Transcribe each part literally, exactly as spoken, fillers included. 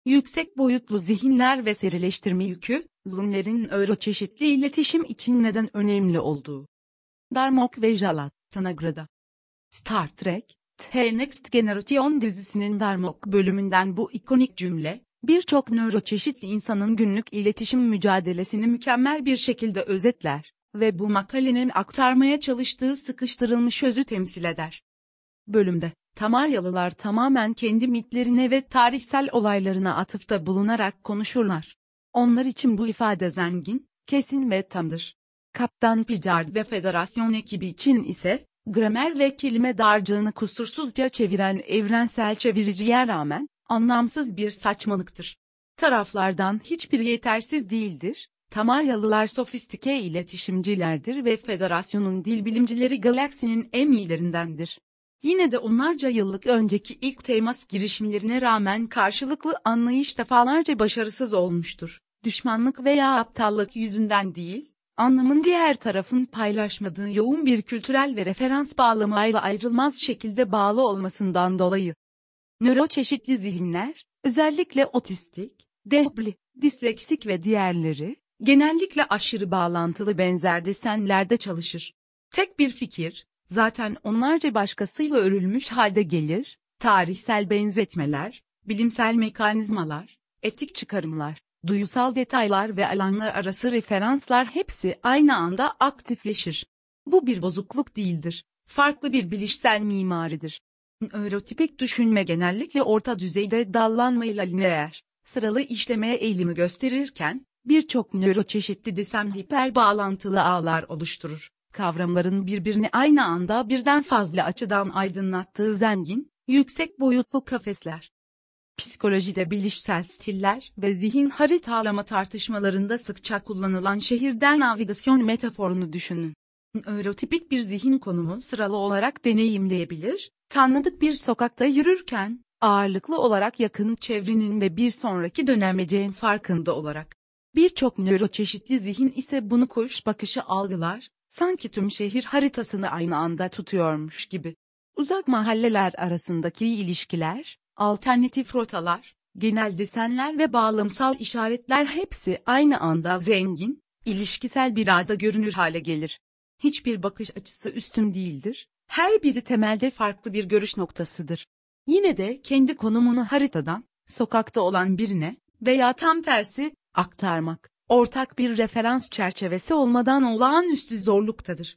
Yüksek boyutlu zihinler ve serileştirme yükü, Lumler'in nöroçeşitli iletişim için neden önemli olduğu. Darmok ve Jalat, Tanagrada. Star Trek, The Next Generation dizisinin Darmok bölümünden bu ikonik cümle, birçok nöroçeşitli insanın günlük iletişim mücadelesini mükemmel bir şekilde özetler ve bu makalenin aktarmaya çalıştığı sıkıştırılmış özü temsil eder. Bölümde, Tamaryalılar tamamen kendi mitlerine ve tarihsel olaylarına atıfta bulunarak konuşurlar. Onlar için bu ifade zengin, kesin ve tamdır. Kaptan Picard ve Federasyon ekibi için ise, gramer ve kelime dağarcığını kusursuzca çeviren evrensel çeviriciye rağmen, anlamsız bir saçmalıktır. Taraflardan hiçbiri yetersiz değildir. Tamaryalılar sofistike iletişimcilerdir ve Federasyon'un dil bilimcileri galaksinin en iyilerindendir. Yine de onlarca yıllık önceki ilk temas girişimlerine rağmen karşılıklı anlayış defalarca başarısız olmuştur. Düşmanlık veya aptallık yüzünden değil, anlamın diğer tarafın paylaşmadığı yoğun bir kültürel ve referans bağlamıyla ayrılmaz şekilde bağlı olmasından dolayı. Nöroçeşitli zihinler, özellikle otistik, dehbli, disleksik ve diğerleri, genellikle aşırı bağlantılı benzer desenlerde çalışır. Tek bir fikir, zaten onlarca başkasıyla örülmüş halde gelir, tarihsel benzetmeler, bilimsel mekanizmalar, etik çıkarımlar, duyusal detaylar ve alanlar arası referanslar hepsi aynı anda aktifleşir. Bu bir bozukluk değildir, farklı bir bilişsel mimaridir. Nörotipik düşünme genellikle orta düzeyde dallanmayla lineer, sıralı işlemeye eğilimi gösterirken, birçok nöroçeşitli desem hiper bağlantılı ağlar oluşturur. Kavramların birbirini aynı anda birden fazla açıdan aydınlattığı zengin, yüksek boyutlu kafesler. Psikolojide bilişsel stiller ve zihin haritalama tartışmalarında sıkça kullanılan şehirden navigasyon metaforunu düşünün. Nörotipik bir zihin konumu sıralı olarak deneyimleyebilir, tanıdık bir sokakta yürürken, ağırlıklı olarak yakın çevrenin ve bir sonraki dönemeceğin farkında olarak. Birçok nöroçeşitli zihin ise bunu kuş bakışı algılar, sanki tüm şehir haritasını aynı anda tutuyormuş gibi. Uzak mahalleler arasındaki ilişkiler, alternatif rotalar, genel desenler ve bağlamsal işaretler hepsi aynı anda zengin, ilişkisel bir ağda görünür hale gelir. Hiçbir bakış açısı üstün değildir, her biri temelde farklı bir görüş noktasıdır. Yine de kendi konumunu haritadan, sokakta olan birine veya tam tersi, aktarmak, ortak bir referans çerçevesi olmadan olağanüstü zorluktadır.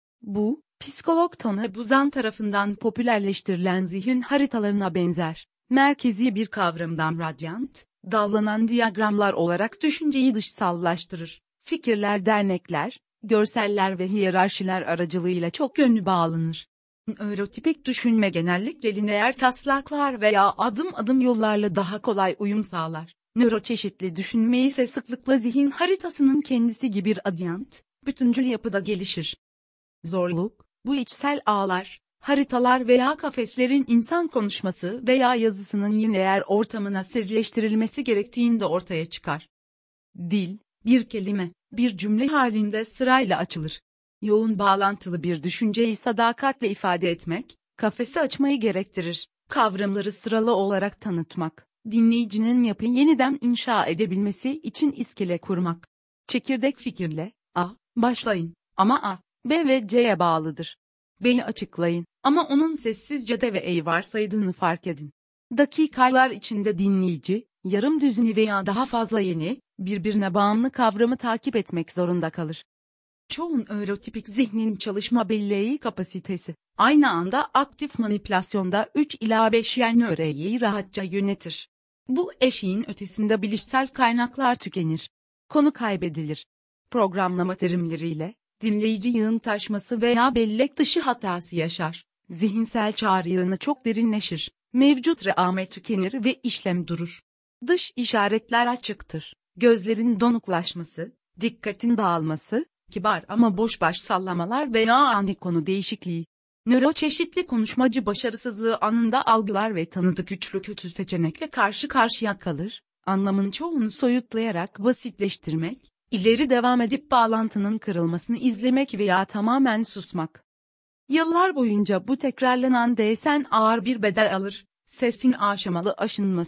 Bu, psikolog Tony Buzan tarafından popülerleştirilen zihin haritalarına benzer, merkezi bir kavramdan radyant, dallanan diyagramlar olarak düşünceyi dışsallaştırır. Fikirler dernekler, görseller ve hiyerarşiler aracılığıyla çok yönlü bağlanır. Nörotipik düşünme genellikle lineer taslaklar veya adım adım yollarla daha kolay uyum sağlar. Nöroçeşitli düşünme ise sıklıkla zihin haritasının kendisi gibi bir adyant, bütüncül yapıda gelişir. Zorluk, bu içsel ağlar, haritalar veya kafeslerin insan konuşması veya yazısının lineer ortamına serileştirilmesi gerektiğinde ortaya çıkar. Dil, bir kelime, bir cümle halinde sırayla açılır. Yoğun bağlantılı bir düşünceyi sadakatle ifade etmek, kafesi açmayı gerektirir. Kavramları sıralı olarak tanıtmak, dinleyicinin yapıyı yeniden inşa edebilmesi için iskele kurmak. Çekirdek fikirle, A, başlayın, ama A, B ve C'ye bağlıdır. B'yi açıklayın, ama onun sessizce de ve E'yi varsaydığını fark edin. Dakikalar içinde dinleyici, yarım düzini veya daha fazla yeni, birbirine bağımlı kavramı takip etmek zorunda kalır. Çoğun nörotipik zihnin çalışma belleği kapasitesi, aynı anda aktif manipülasyonda üç ila beş yen nöreyi rahatça yönetir. Bu eşiğin ötesinde bilişsel kaynaklar tükenir. Konu kaybedilir. Programlama terimleriyle, dinleyici yığın taşması veya bellek dışı hatası yaşar. Zihinsel çağrı yığını çok derinleşir. Mevcut reame tükenir ve işlem durur. Dış işaretler açıktır. Gözlerin donuklaşması, dikkatin dağılması, kibar ama boş baş sallamalar veya ani konu değişikliği. Nöroçeşitli konuşmacı başarısızlığı anında algılar ve tanıdık üçlü kötü seçenekle karşı karşıya kalır, anlamın çoğunu soyutlayarak basitleştirmek, ileri devam edip bağlantının kırılmasını izlemek veya tamamen susmak. Yıllar boyunca bu tekrarlanan desen ağır bir bedel alır, sesin aşamalı aşınması,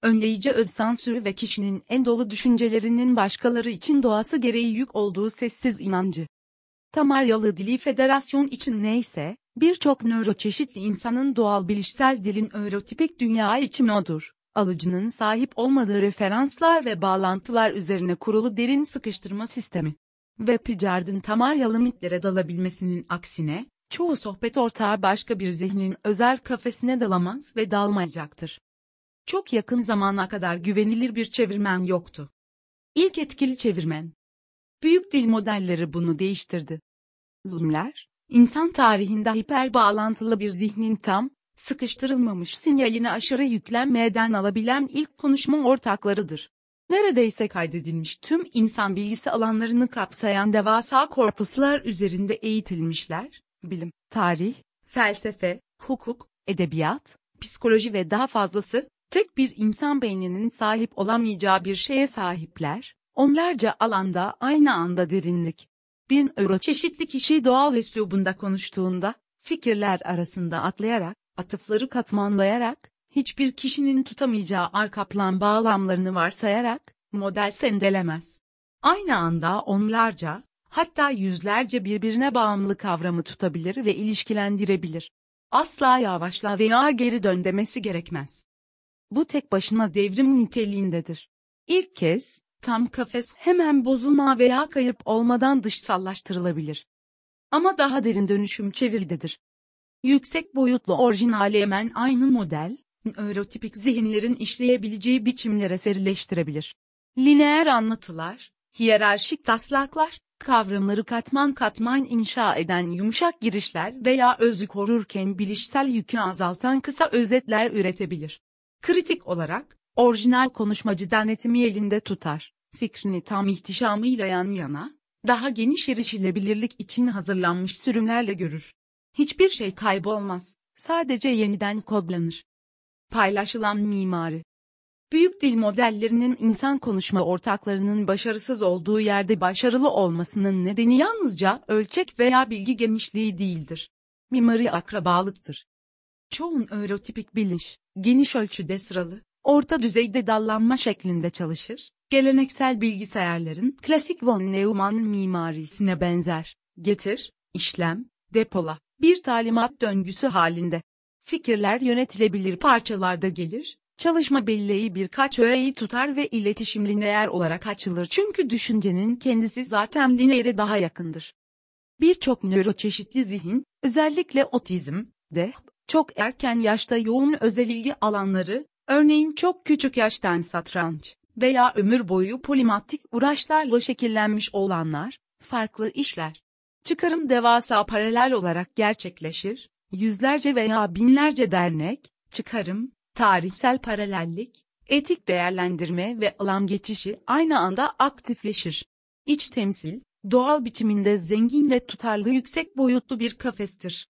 önleyici özsansürü ve kişinin en dolu düşüncelerinin başkaları için doğası gereği yük olduğu sessiz inancı. Tamaryalı dili federasyon için neyse, birçok nöroçeşitli insanın doğal bilişsel dilin örotipik dünya için odur. Alıcının sahip olmadığı referanslar ve bağlantılar üzerine kurulu derin sıkıştırma sistemi. Ve Picard'ın tamaryalı mitlere dalabilmesinin aksine, çoğu sohbet ortağı başka bir zihnin özel kafesine dalamaz ve dalmayacaktır. Çok yakın zamana kadar güvenilir bir çevirmen yoktu. İlk etkili çevirmen. Büyük dil modelleri bunu değiştirdi. Zoom'ler, insan tarihinde hiper bağlantılı bir zihnin tam, sıkıştırılmamış sinyalini aşırı yüklenmeden alabilen ilk konuşma ortaklarıdır. Neredeyse kaydedilmiş tüm insan bilgisi alanlarını kapsayan devasa korpuslar üzerinde eğitilmişler, bilim, tarih, felsefe, hukuk, edebiyat, psikoloji ve daha fazlası, tek bir insan beyninin sahip olamayacağı bir şeye sahipler, onlarca alanda aynı anda derinlik. Bir nöroçeşitli kişi doğal üslubunda konuştuğunda, fikirler arasında atlayarak, atıfları katmanlayarak, hiçbir kişinin tutamayacağı arka plan bağlamlarını varsayarak, model sendelemez. Aynı anda onlarca, hatta yüzlerce birbirine bağımlı kavramı tutabilir ve ilişkilendirebilir. Asla yavaşla veya geri dön demesi gerekmez. Bu tek başına devrim niteliğindedir. İlk kez, tam kafes hemen bozulma veya kayıp olmadan dışsallaştırılabilir. Ama daha derin dönüşüm çeviridedir. Yüksek boyutlu orijinali hemen aynı model, nörotipik zihinlerin işleyebileceği biçimlere serileştirebilir. Lineer anlatılar, hiyerarşik taslaklar, kavramları katman katman inşa eden yumuşak girişler veya özü korurken bilişsel yükü azaltan kısa özetler üretebilir. Kritik olarak, orijinal konuşmacı denetimi elinde tutar, fikrini tam ihtişamıyla yan yana, daha geniş erişilebilirlik için hazırlanmış sürümlerle görür. Hiçbir şey kaybolmaz, sadece yeniden kodlanır. Paylaşılan mimari. Büyük dil modellerinin insan konuşma ortaklarının başarısız olduğu yerde başarılı olmasının nedeni yalnızca ölçek veya bilgi genişliği değildir. Mimari akrabalıktır. Çoğun örotipik bilinç, geniş ölçüde sıralı, orta düzeyde dallanma şeklinde çalışır, geleneksel bilgisayarların klasik von Neumann mimarisine benzer, getir, işlem, depola, bir talimat döngüsü halinde. Fikirler yönetilebilir parçalarda gelir, çalışma belleği birkaç öğeyi tutar ve iletişim lineer olarak açılır çünkü düşüncenin kendisi zaten lineere daha yakındır. Birçok nöroçeşitli zihin, özellikle otizm, de, çok erken yaşta yoğun özel ilgi alanları, örneğin çok küçük yaştan satranç veya ömür boyu polimatik uğraşlarla şekillenmiş olanlar, farklı işler. Çıkarım devasa paralel olarak gerçekleşir, yüzlerce veya binlerce dernek, çıkarım, tarihsel paralellik, etik değerlendirme ve alan geçişi aynı anda aktifleşir. İç temsil, doğal biçiminde zengin ve tutarlı yüksek boyutlu bir kafestir.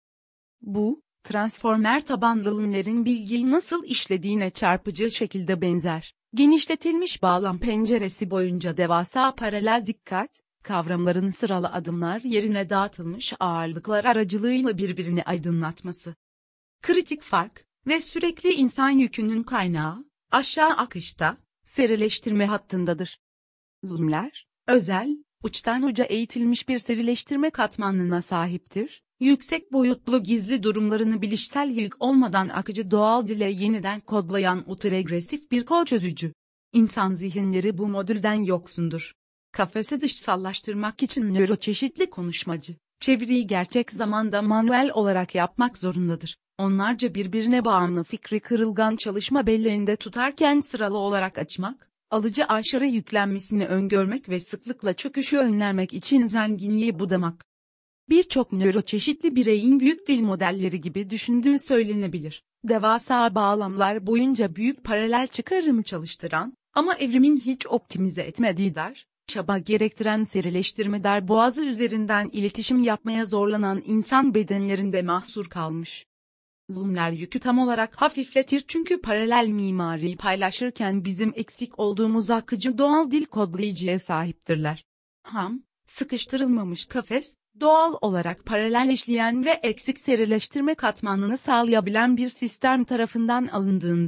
Bu, transformer tabanlı ürünlerin bilgiyi nasıl işlediğine çarpıcı şekilde benzer. Genişletilmiş bağlam penceresi boyunca devasa paralel dikkat, kavramların sıralı adımlar yerine dağıtılmış ağırlıklar aracılığıyla birbirini aydınlatması. Kritik fark ve sürekli insan yükünün kaynağı, aşağı akışta, serileştirme hattındadır. Zoom'ler, özel, uçtan uca eğitilmiş bir serileştirme katmanına sahiptir. Yüksek boyutlu gizli durumlarını bilişsel yük olmadan akıcı doğal dile yeniden kodlayan otoregresif bir kod çözücü. İnsan zihinleri bu modülden yoksundur. Kafesi dışsallaştırmak için nöroçeşitli konuşmacı, çeviriyi gerçek zamanda manuel olarak yapmak zorundadır. Onlarca birbirine bağımlı fikri kırılgan çalışma belleğinde tutarken sıralı olarak açmak, alıcı aşırı yüklenmesini öngörmek ve sıklıkla çöküşü önlemek için zenginliği budamak. Birçok nöroçeşitli bireyin büyük dil modelleri gibi düşündüğü söylenebilir. Devasa bağlamlar boyunca büyük paralel çıkarımı çalıştıran ama evrimin hiç optimize etmediği dar, çaba gerektiren serileştirme dar boğazı üzerinden iletişim yapmaya zorlanan insan bedenlerinde mahsur kalmış. Zoom'ler yükü tam olarak hafifletir çünkü paralel mimariyi paylaşırken bizim eksik olduğumuz akıcı doğal dil kodlayıcıya sahiptirler. Ham, sıkıştırılmamış kafes, doğal olarak paralel işleyen ve eksik serileştirme katmanını sağlayabilen bir sistem tarafından alındığında,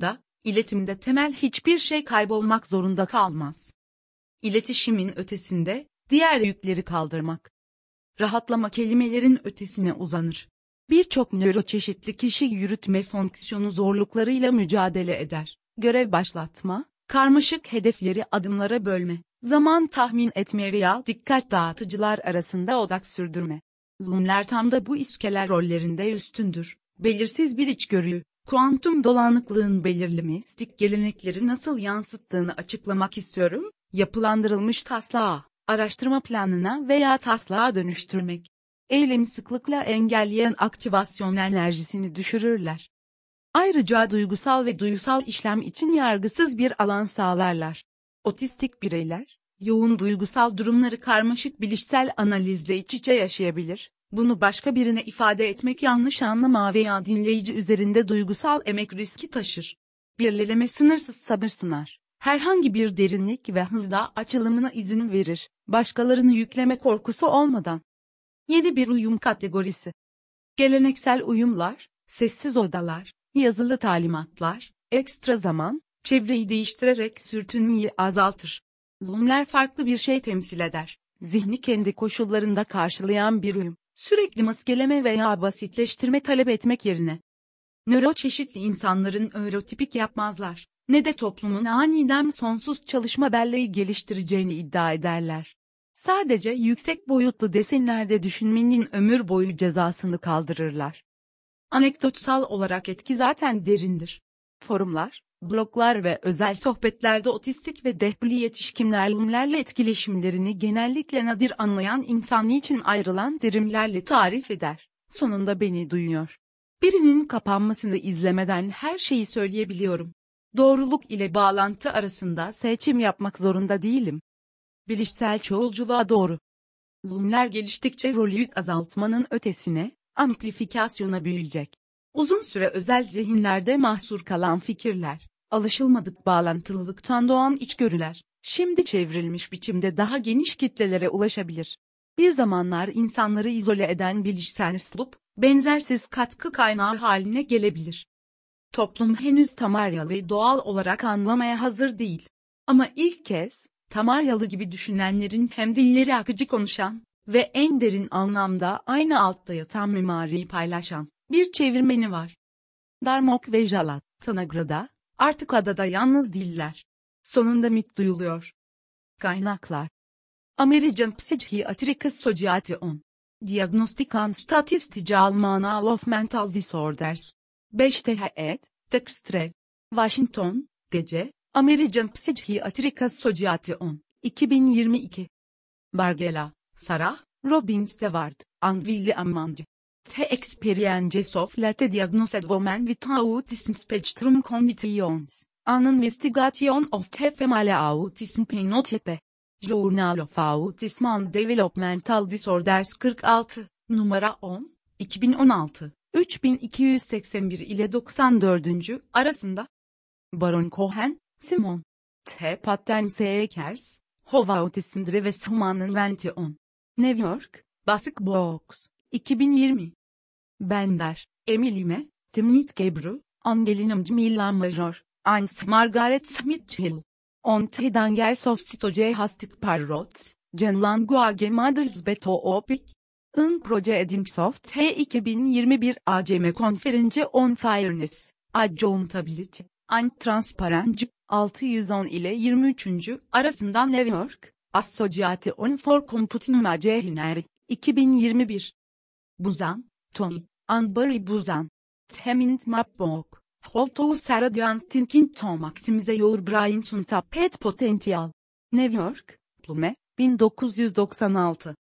İletimde temel hiçbir şey kaybolmak zorunda kalmaz. İletişimin ötesinde, diğer yükleri kaldırmak. Rahatlama kelimelerin ötesine uzanır. Birçok nöroçeşitli kişi yürütme fonksiyonu zorluklarıyla mücadele eder. Görev başlatma, karmaşık hedefleri adımlara bölme, zaman tahmin etme veya dikkat dağıtıcılar arasında odak sürdürme. Lumler tam da bu iskeler rollerinde üstündür. Belirsiz bir içgörü, kuantum dolanıklığın belirli mistik gelenekleri nasıl yansıttığını açıklamak istiyorum, yapılandırılmış taslağa, araştırma planına veya taslağa dönüştürmek. Eylemi sıklıkla engelleyen aktivasyon enerjisini düşürürler. Ayrıca duygusal ve duysal işlem için yargısız bir alan sağlarlar. Otistik bireyler, yoğun duygusal durumları karmaşık bilişsel analizle iç içe yaşayabilir. Bunu başka birine ifade etmek yanlış anlama veya dinleyici üzerinde duygusal emek riski taşır. Birileme sınırsız sabır sunar. Herhangi bir derinlik ve hızda açılımına izin verir, başkalarını yükleme korkusu olmadan. Yeni bir uyum kategorisi. Geleneksel uyumlar, sessiz odalar, yazılı talimatlar, ekstra zaman, çevreyi değiştirerek sürtünmeyi azaltır. Lumler farklı bir şey temsil eder. Zihni kendi koşullarında karşılayan bir uyum. Sürekli maskeleme veya basitleştirme talep etmek yerine. Nöroçeşitli insanların örotipik yapmazlar, ne de toplumun aniden sonsuz çalışma belleği geliştireceğini iddia ederler. Sadece yüksek boyutlu desenlerde düşünmenin ömür boyu cezasını kaldırırlar. Anekdotsal olarak etki zaten derindir. Forumlar, bloglar ve özel sohbetlerde otistik ve dehbli yetişkinler lumlerle etkileşimlerini genellikle nadir anlayan insan için ayrılan terimlerle tarif eder. Sonunda beni duyuyor. Birinin kapanmasını izlemeden her şeyi söyleyebiliyorum. Doğruluk ile bağlantı arasında seçim yapmak zorunda değilim. Bilişsel çoğulculuğa doğru. Lumler geliştikçe rolü yük azaltmanın ötesine, amplifikasyona büyüyecek. Uzun süre özel zihinlerde mahsur kalan fikirler, alışılmadık bağlantılılıktan doğan içgörüler, şimdi çevrilmiş biçimde daha geniş kitlelere ulaşabilir. Bir zamanlar insanları izole eden bilişsel üslup, benzersiz katkı kaynağı haline gelebilir. Toplum henüz Tamaryalı'yı doğal olarak anlamaya hazır değil. Ama ilk kez, Tamaryalı gibi düşünenlerin hem dilleri akıcı konuşan ve en derin anlamda aynı altta yatan mimariyi paylaşan bir çevirmeni var. Darmok ve Jalat, Tanagrada'da, artık adada yalnız değiller. Sonunda mit duyuluyor. Kaynaklar: American Psychiatric Association, Diagnostic and Statistical Manual of Mental Disorders, beş T H ed, Textrev, Washington, D C, American Psychiatric Association, iki bin yirmi iki. Bargela, Sarah, Robin Stewart, and William Mandy. The Experiences of Late Diagnosed Women with Autism Spectrum Conditions, An Investigation of the Female Autism Phenotype. Journal of Autism and Developmental Disorders kırk altı, numara on, iki bin on altı, üç bin iki yüz seksen bir ile doksan dördüncü arasında. Baron Cohen, Simon. T. Patterns Ekers, How Autism Drives Human Invention. New York, Basic Books, iki bin yirmi. Bender, Emily M., Timnit Gebru, Angelina Cmila Major, Ans Margaret Smith Hill. On the Dangers of Stochastic Parrots, Genlanguage Models Betopic. In Proceedings of the iki bin yirmi bir A C M Conference on Fairness, Accountability, and Transparency, altı yüz on ile yirmi üçüncü arasından New York, Association for Computing Machinery, iki bin yirmi bir. Buzan, Tony, and Barry Buzan. The Mind Map Book, How to Study and Thinking to Maximize Your Brain's Untapped Potential. New York, Plume, bin dokuz yüz doksan altı.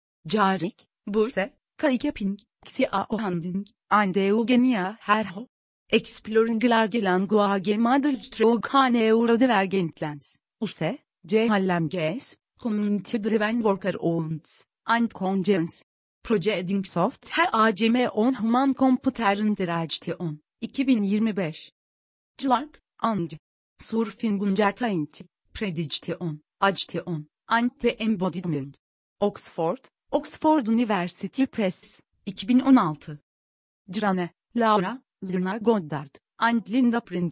Jarik, Burse, Kaikeping, Xiao Handing, and Eugenia Herho. Exploring Large Language Models Through Neurodivergent U S E, C. Hallamges, Community Driven Worker Owns, and Congens. Proceedings of the A C M on Human Computer Interaction, iki bin yirmi beş. Clark, and. Surfing Uncertainty, Prediction, Agitation, and the Embodiment. Oxford, Oxford University Press, iki bin on altı. Crane, Laura, Luna Goddard, and Linda Pring.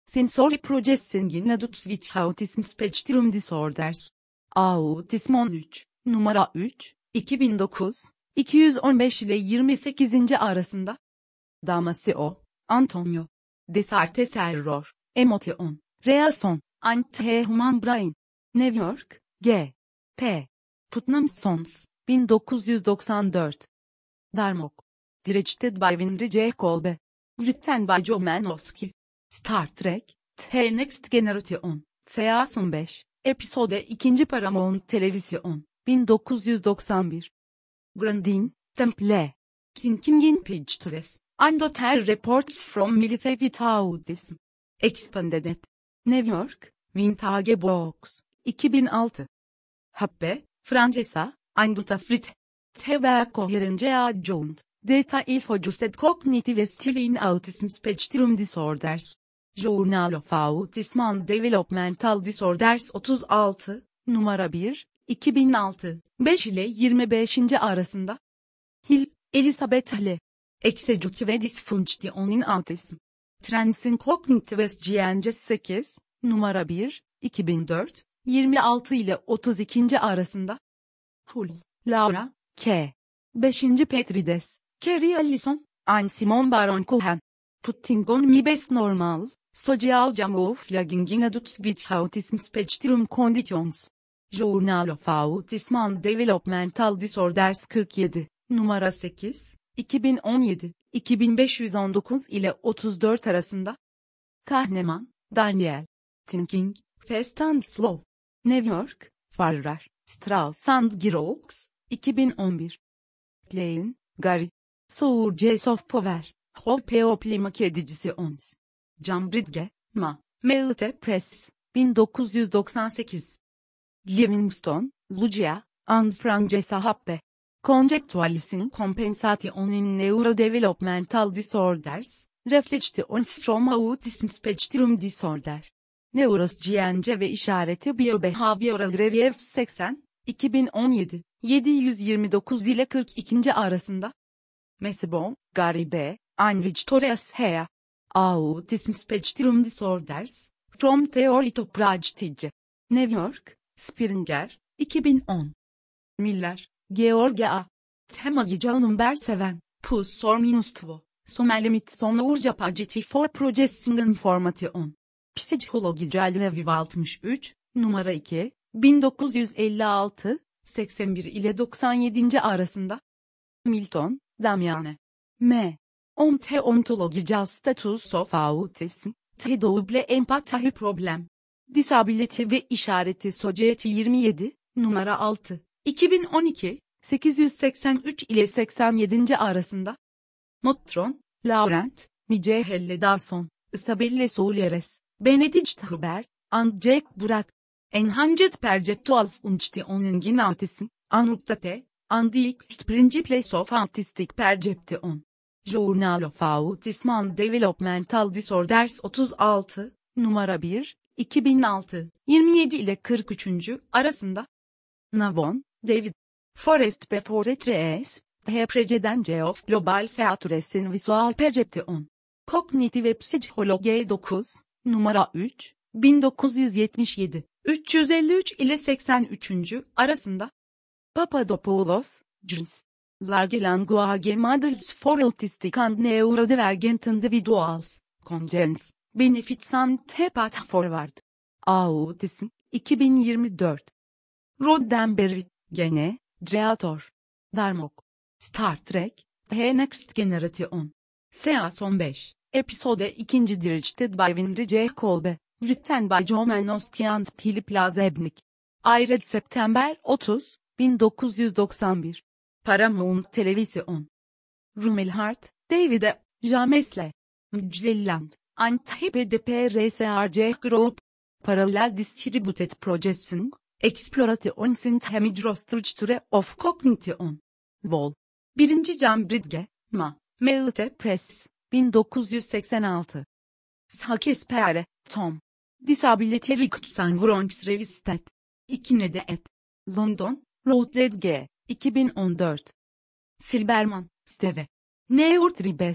Sensory Processing in Adults with Autism Spectrum Disorders. Autism on üç, numara üç, iki bin dokuz, iki yüz on beş ile yirmi sekizinci arasında. Damasio, Antonio. Descartes Error, Emotion, Reason, Anti-Human Brain. New York, G. P. Putnam Sons, bin dokuz yüz doksan dört. Darmok. Directed by Winry J. Kolbe. Written by Joe Manowski. Star Trek, The Next Generation, Season beş, Episode ikinci Paramount Televizyon, bin dokuz yüz doksan bir. Grandin, Temple. Thinking in Pictures, and Other Reports from Military with Autism. Expanded. New York, Vintage Books, iki bin altı. Happe, Francesa, Anduta Frit. T V Coherence Adjunct. Data Infojusted Cognitive Skill in Autism Spectrum Disorders. Journal of Autism and Developmental Disorders otuz altı, numara bir, iki bin altı, beş ile yirmi beşinci arasında. Hill, Elizabeth L. Executive Dysfunction in Autism. Trends in Cognitive Science sekiz, numara bir, iki bin dört, yirmi altı ile otuz ikinci arasında. Hull, Laura, K. beşinci Petrides, Carrie Allison, and Simon Baron Cohen. Putting on my best normal, social camouflaging in adults with autism spectrum conditions. Journal of Autism and Developmental Disorders kırk yedi, numara sekiz, iki bin on yedi, iki bin beş yüz on dokuz ile otuz dört arasında. Kahneman, Daniel. Thinking, Fast and Slow. New York, Farrar, Straus and Giroux, iki bin on bir. Klein, Gary. Sources of Power, Hope Optimak edicisi ons. Cambridge, Ma. Meute Press, bin dokuz yüz doksan sekiz. Livingston, Lucia, and Francesa Happe. Conceptualizing Compensation in Neurodevelopmental Disorders, Reflections from Autism Spectrum Disorder. Neuroscience ve İşareti Biobehavioral Reviews seksen, iki bin on yedi, yedi yüz yirmi dokuz ile kırk ikinci arasında. Mesebon, Gary B., and Victoria's Hea. Autism Spectrum Disorders, From Theory to Practice. New York, Springer, iki bin on. Miller, George A. Temagi number seven, Pus sor minus two, Somelimit son urca pageti for processing information. Psikological Review altmış üç, numara iki, bin dokuz yüz elli altı, seksen bir ile doksan yedinci arasında. Milton, Damiane. M. On the Ontological Status of Autism, The Double Empathy Problem. Disability ve İşareti Society yirmi yedi, numara altı, iki bin on iki, sekiz yüz seksen üç ile seksen yedinci arasında. Motron, Laurent, Michele Dawson, Isabelle Soulieres, Benedict Hubert, and Jack Burak. Enhanced Perceptual Functioning in Autism, Annotate, and the Principles of Autistic Perception. Journal of Autism and Developmental Disorders otuz altı, numara bir, iki bin altı, yirmi yedi ile kırk üçüncü arasında. Navon, David. Forest Before Trees, The Precedence of Global Features in Visual Perception. Cognitive Psychology dokuz, numara üç, bin dokuz yüz yetmiş yedi, üç yüz elli üç ile seksen üçüncü arasında. Papadopoulos, Jules. Large Language Models for Autistic and Neurodivergent Individuals, Congens, Benefits and the Path Forward. Autism, iki bin yirmi dört. Roddenberry, Gene, Creator. Darmok. Star Trek, The Next Generation. Season beş, Episode ikinci Directed by Winry J. Kolbe, Written by Joe Manowski and Philip Lazebnik. Aired September otuz, bin dokuz yüz doksan bir. Paramount Televizyon. Rumelhart, David E. Jamesle. Mclelland, Antip D P R S R C Group. Parallel Distributed Processing, Explorations in the Microstructure of Cognition. Vol. birinci Cambridge, Ma. Meute Press, bin dokuz yüz seksen altı. Sakespere, Tom. Disability Rights and Wrongs Revisited. iki Nede et. London, Routledge, iki bin on dört. Silberman, Steve. Neurtribes,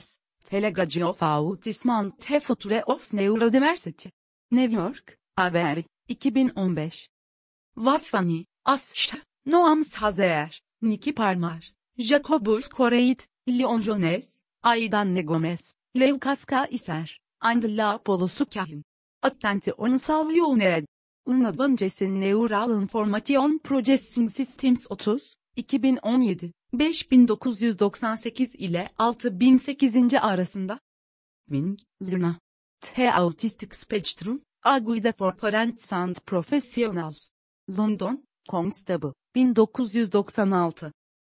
Pedagogy of Autism and the Future of Neurodiversity. New York, Avery, iki bin on beş. Vasfani, Asşa, Noam Sazer, Niki Parmar, Jacobus Correit, Leon Jones, Aidan Negomez, Leukas Kaiser, Andla Polosukahin. Attenti Onsalioned. Inadvancesin Neural Information Processing Systems otuz, iki bin on yedi, beş bin dokuz yüz doksan sekiz ile altı bin sekiz arasında. Wing, Luna. The Autistic Spectrum, A Guide for Parents and Professionals. London, Constable, bin dokuz yüz doksan altı.